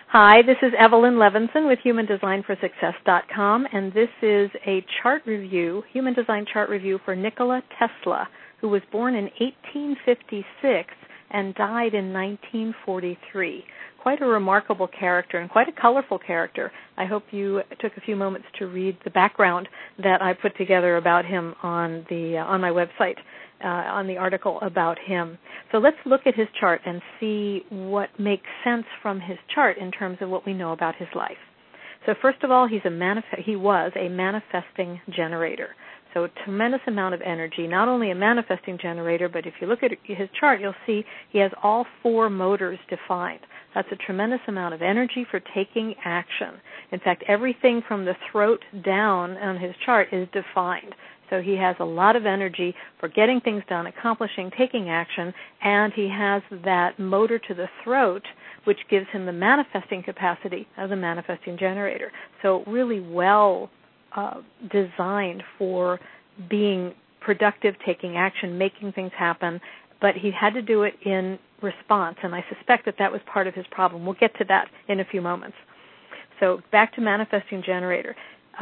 Hi, this is Evelyn Levinson with HumanDesignForSuccess.com, and this is a chart review, Human Design chart review for Nikola Tesla, who was born in 1856 and died in 1943. Quite a remarkable character and quite a colorful character. I hope you took a few moments to read the background that I put together about him on my website, on the article about him. So let's look at his chart and see what makes sense from his chart in terms of what we know about his life. So first of all, he was a manifesting generator. So a tremendous amount of energy, not only a manifesting generator, but if you look at his chart, you'll see he has all four motors defined. That's a tremendous amount of energy for taking action. In fact, everything from the throat down on his chart is defined. So he has a lot of energy for getting things done, accomplishing, taking action, and he has that motor to the throat, which gives him the manifesting capacity of the manifesting generator. So really well designed for being productive, taking action, making things happen, but he had to do it in response, and I suspect that was part of his problem. We'll get to that in a few moments. So back to manifesting generator.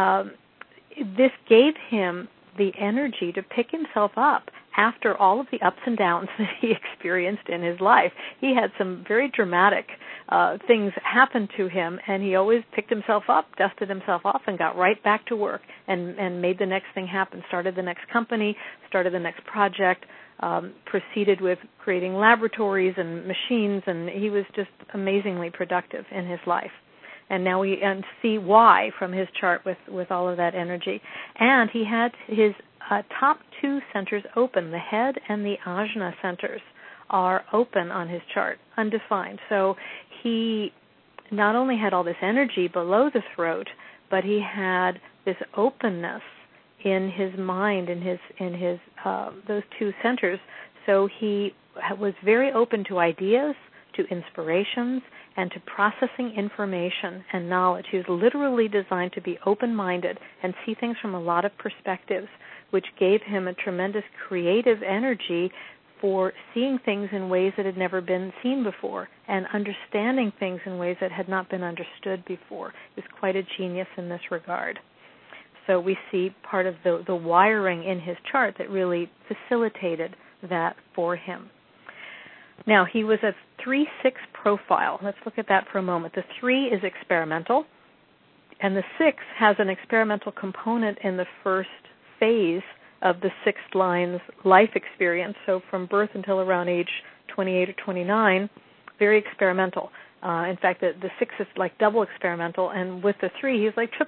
This gave him the energy to pick himself up after all of the ups and downs that he experienced in his life. He had some very dramatic things happen to him, and he always picked himself up, dusted himself off, and got right back to work and made the next thing happen, started the next company, started the next project, proceeded with creating laboratories and machines, and he was just amazingly productive in his life. And now we see why from his chart with all of that energy. And he had his top two centers open. The head and the ajna centers are open on his chart, undefined. So he not only had all this energy below the throat, but he had this openness in his mind, in his those two centers. So he was very open to ideas, to inspirations, and to processing information and knowledge. He was literally designed to be open-minded and see things from a lot of perspectives, which gave him a tremendous creative energy for seeing things in ways that had never been seen before and understanding things in ways that had not been understood before. He was quite a genius in this regard. So we see part of the wiring in his chart that really facilitated that for him. Now, he was a 3-6 profile. Let's look at that for a moment. The 3 is experimental, and the 6 has an experimental component in the first phase of the 6th line's life experience. So from birth until around age 28 or 29, very experimental. In fact, the 6 is like double experimental, and with the 3, he's like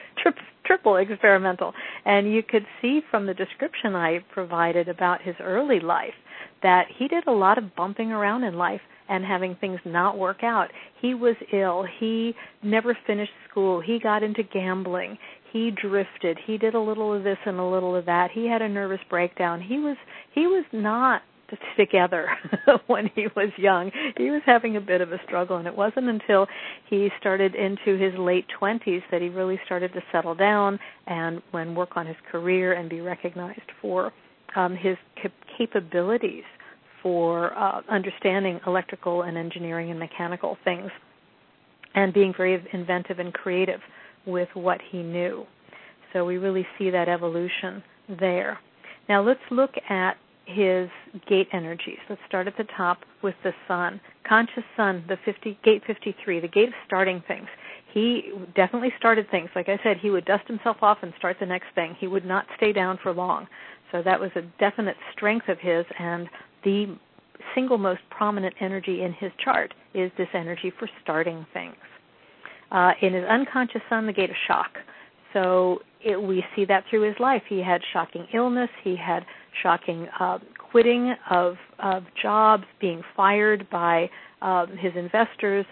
triple experimental. And you could see from the description I provided about his early life that he did a lot of bumping around in life and having things not work out. He was ill. He never finished school. He got into gambling. He drifted. He did a little of this and a little of that. He had a nervous breakdown. He was not together when he was young. He was having a bit of a struggle, and it wasn't until he started into his late 20s that he really started to settle down and work on his career and be recognized for his capabilities for understanding electrical and engineering and mechanical things and being very inventive and creative with what he knew. So we really see that evolution there. Now let's look at his gate energies. Let's start at the top with the sun. Conscious sun, gate 53, the gate of starting things. He definitely started things. Like I said, he would dust himself off and start the next thing. He would not stay down for long. So that was a definite strength of his, and the single most prominent energy in his chart is this energy for starting things. In his unconscious sun, the gate of shock. So we see that through his life. He had shocking illness. He had shocking quitting of jobs, being fired by his investors,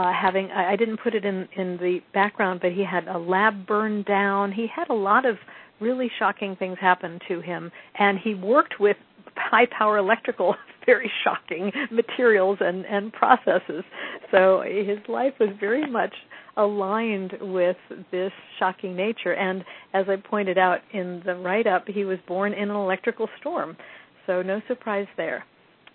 I didn't put it in the background, but he had a lab burned down. He had a lot of really shocking things happen to him, and he worked with high-power electrical, very shocking materials and processes. So his life was very much aligned with this shocking nature. And as I pointed out in the write-up, he was born in an electrical storm, so no surprise there.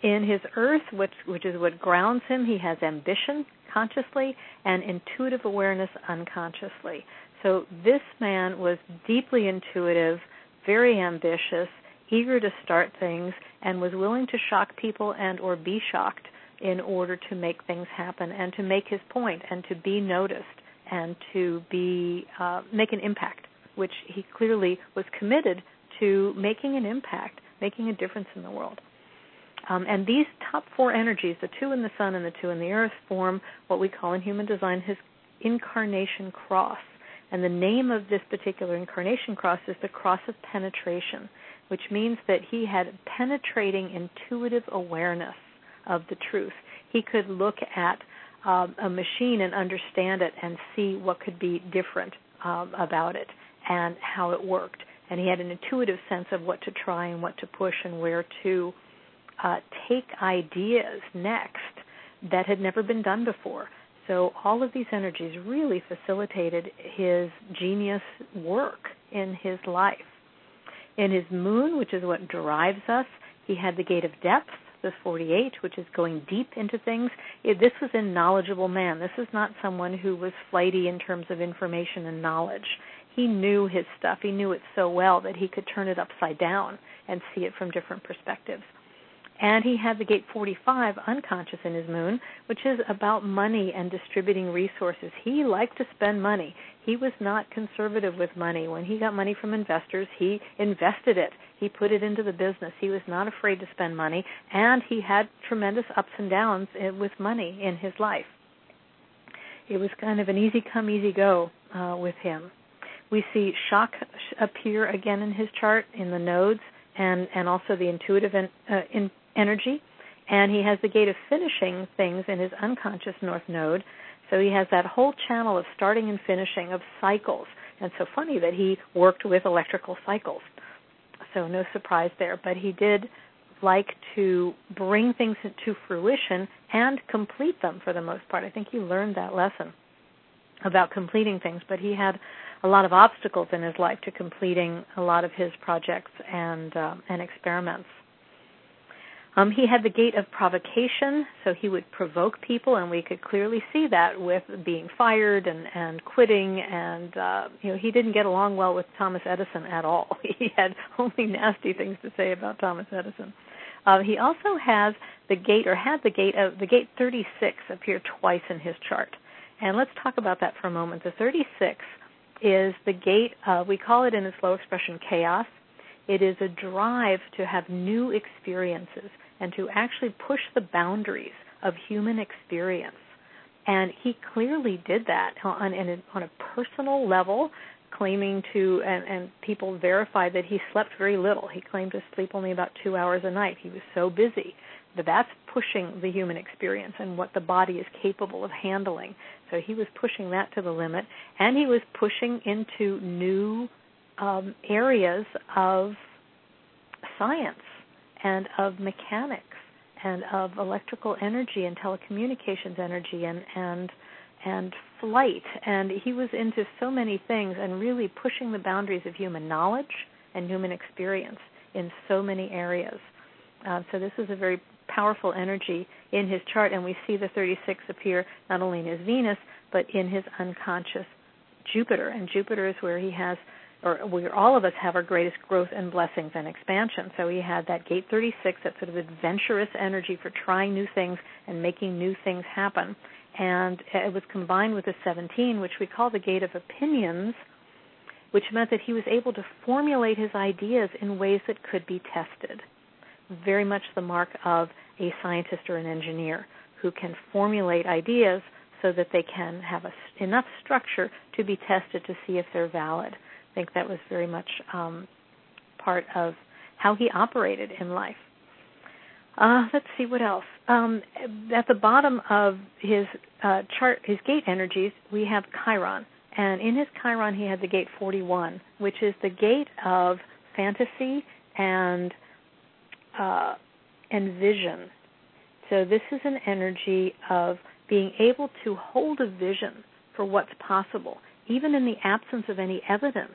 In his earth, which is what grounds him, he has ambition consciously and intuitive awareness unconsciously. So this man was deeply intuitive, very ambitious, eager to start things, and was willing to shock people and or be shocked in order to make things happen and to make his point and to be noticed and to be make an impact, which he clearly was committed to making an impact, making a difference in the world. And these top four energies, the two in the sun and the two in the earth, form what we call in human design his incarnation cross. And the name of this particular incarnation cross is the cross of penetration, which means that he had penetrating intuitive awareness of the truth. He could look at a machine and understand it and see what could be different about it and how it worked. And he had an intuitive sense of what to try and what to push and where to take ideas next that had never been done before. So all of these energies really facilitated his genius work in his life. In his moon, which is what drives us, he had the gate of depth, the 48, which is going deep into things. This was a knowledgeable man. This is not someone who was flighty in terms of information and knowledge. He knew his stuff. He knew it so well that he could turn it upside down and see it from different perspectives. And he had the gate 45 unconscious in his moon, which is about money and distributing resources. He liked to spend money. He was not conservative with money. When he got money from investors, he invested it. He put it into the business. He was not afraid to spend money, and he had tremendous ups and downs with money in his life. It was kind of an easy come, easy go with him. We see shock appear again in his chart in the nodes and also the intuitive energy, and he has the gate of finishing things in his unconscious north node. So he has that whole channel of starting and finishing of cycles. And so funny that he worked with electrical cycles. So no surprise there. But he did like to bring things to fruition and complete them for the most part. I think he learned that lesson about completing things, but he had a lot of obstacles in his life to completing a lot of his projects and experiments. He had the gate of provocation, so he would provoke people, and we could clearly see that with being fired and quitting. And he didn't get along well with Thomas Edison at all. He had only nasty things to say about Thomas Edison. He also has the gate, or had the gate 36 appear twice in his chart. And let's talk about that for a moment. The 36 is the gate, we call it in its low expression chaos. It is a drive to have new experiences and to actually push the boundaries of human experience. And he clearly did that on a personal level, claiming to, and people verified that he slept very little. He claimed to sleep only about 2 hours a night. He was so busy. But that's pushing the human experience and what the body is capable of handling. So he was pushing that to the limit, and he was pushing into new areas of science and of mechanics and of electrical energy and telecommunications energy and flight. And he was into so many things and really pushing the boundaries of human knowledge and human experience in so many areas. So this is a very powerful energy in his chart, and we see the 36 appear not only in his Venus, but in his unconscious Jupiter. And Jupiter is where he has, or where all of us have our greatest growth and blessings and expansion. So he had that gate 36, that sort of adventurous energy for trying new things and making new things happen. And it was combined with the 17, which we call the gate of opinions, which meant that he was able to formulate his ideas in ways that could be tested. Very much the mark of a scientist or an engineer who can formulate ideas so that they can have enough structure to be tested to see if they're valid. I think that was very much part of how he operated in life. Let's see what else. At the bottom of his chart, his gate energies, we have Chiron. And in his Chiron, he had the gate 41, which is the gate of fantasy and vision. So this is an energy of being able to hold a vision for what's possible, even in the absence of any evidence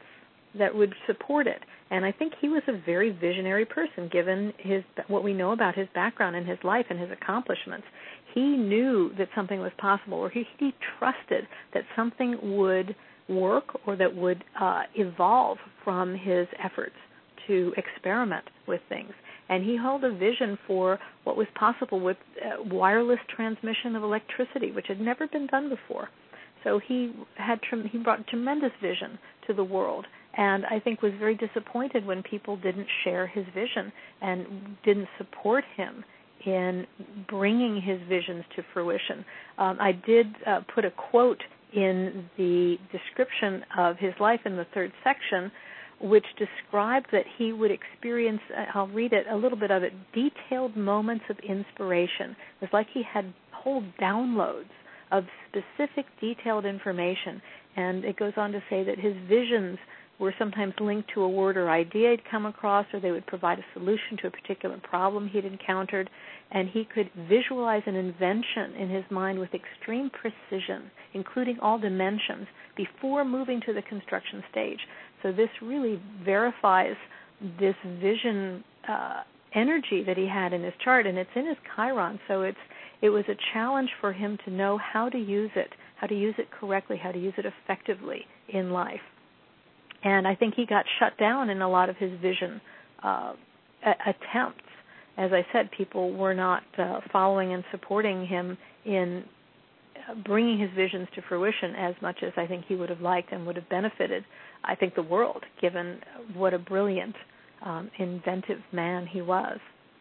that would support it. And I think he was a very visionary person, given what we know about his background and his life and his accomplishments. He knew that something was possible, or he trusted that something would work or that would evolve from his efforts to experiment with things. And he held a vision for what was possible with wireless transmission of electricity, which had never been done before. So he brought tremendous vision to the world, and I think was very disappointed when people didn't share his vision and didn't support him in bringing his visions to fruition. I did put a quote in the description of his life in the third section, which described that he would experience, I'll read it, a little bit of it, detailed moments of inspiration. It was like he had whole downloads of specific detailed information. And it goes on to say that his visions were sometimes linked to a word or idea he'd come across, or they would provide a solution to a particular problem he'd encountered, and he could visualize an invention in his mind with extreme precision, including all dimensions, before moving to the construction stage. So this really verifies this vision energy that he had in his chart, and it's in his Chiron, so it was a challenge for him to know how to use it correctly, how to use it effectively in life. And I think he got shut down in a lot of his vision attempts. As I said, people were not following and supporting him in bringing his visions to fruition as much as I think he would have liked and would have benefited, I think, the world, given what a brilliant, inventive man he was.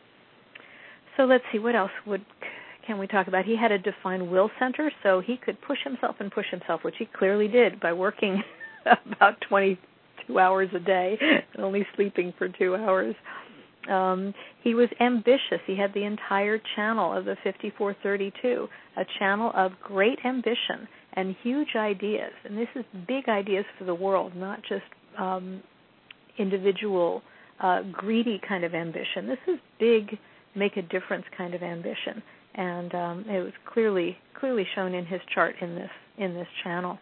So let's see, what else can we talk about? He had a defined will center, so he could push himself, which he clearly did by working about 22 hours a day and only sleeping for 2 hours. He was ambitious. He had the entire channel of the 5432, a channel of great ambition and huge ideas. And this is big ideas for the world, not just individual, greedy kind of ambition. This is big, make a difference kind of ambition. And it was clearly shown in his chart in this channel.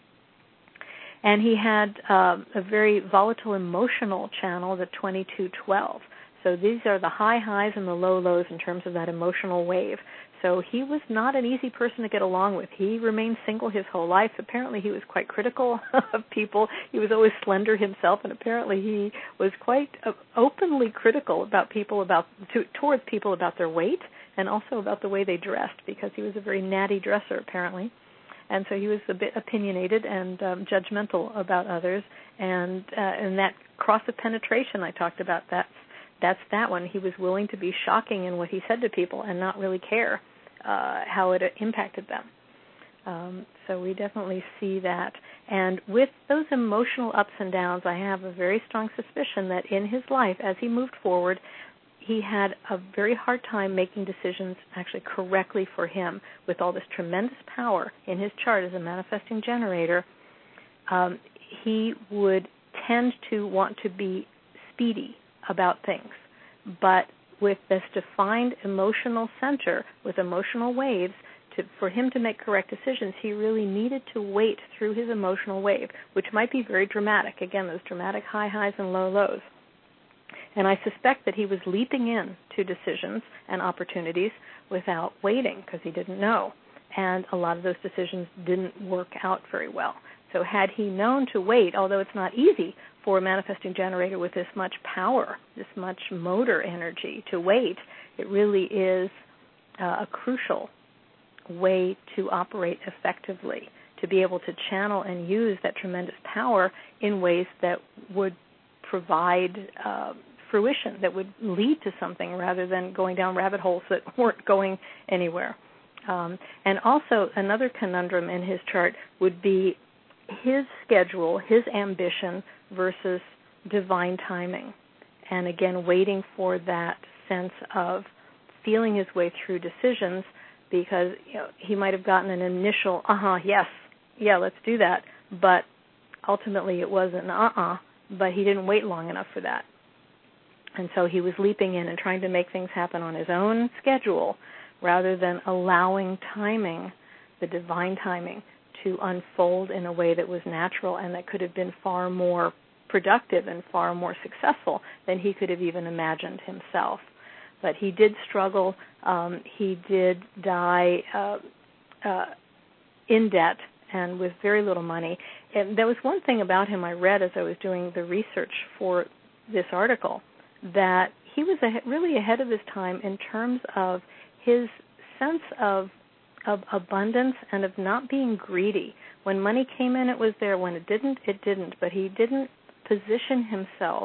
And he had a very volatile emotional channel, the 2212. So these are the high highs and the low lows in terms of that emotional wave. So he was not an easy person to get along with. He remained single his whole life. Apparently he was quite critical of people. He was always slender himself, and apparently he was quite openly critical towards people about their weight and also about the way they dressed, because he was a very natty dresser apparently. And so he was a bit opinionated and judgmental about others. And that cross of penetration I talked about, that's that one. He was willing to be shocking in what he said to people and not really care how it impacted them. So we definitely see that. And with those emotional ups and downs, I have a very strong suspicion that in his life, as he moved forward, he had a very hard time making decisions actually correctly for him. With all this tremendous power in his chart as a manifesting generator, he would tend to want to be speedy about things. But with this defined emotional center, with emotional waves, for him to make correct decisions, he really needed to wait through his emotional wave, which might be very dramatic. Again, those dramatic high highs and low lows. And I suspect that he was leaping in to decisions and opportunities without waiting because he didn't know. And a lot of those decisions didn't work out very well. So had he known to wait, although it's not easy for a manifesting generator with this much power, this much motor energy to wait, it really is a crucial way to operate effectively, to be able to channel and use that tremendous power in ways that would provide fruition, that would lead to something rather than going down rabbit holes that weren't going anywhere. And also another conundrum in his chart would be his schedule, his ambition versus divine timing. And again, waiting for that sense of feeling his way through decisions, because he might have gotten an initial, yes, yeah, let's do that, but ultimately it wasn't but he didn't wait long enough for that. And so he was leaping in and trying to make things happen on his own schedule rather than allowing timing, the divine timing, to unfold in a way that was natural and that could have been far more productive and far more successful than he could have even imagined himself. But he did struggle. He did die in debt and with very little money. And there was one thing about him I read as I was doing the research for this article, that he was really ahead of his time in terms of his sense of abundance and of not being greedy. When money came in, it was there. When it didn't, it didn't. But he didn't position himself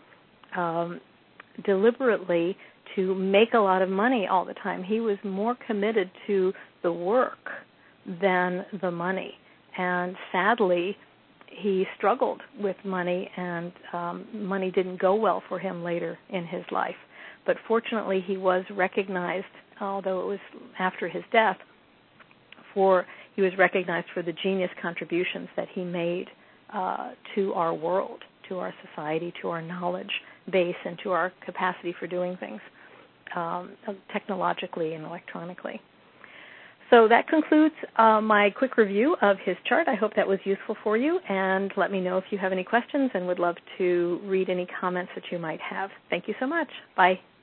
deliberately to make a lot of money all the time. He was more committed to the work than the money. And sadly, he struggled with money, and money didn't go well for him later in his life. But fortunately, he was recognized, although it was after his death, he was recognized for the genius contributions that he made to our world, to our society, to our knowledge base, and to our capacity for doing things technologically and electronically. So that concludes my quick review of his chart. I hope that was useful for you, and let me know if you have any questions, and would love to read any comments that you might have. Thank you so much. Bye.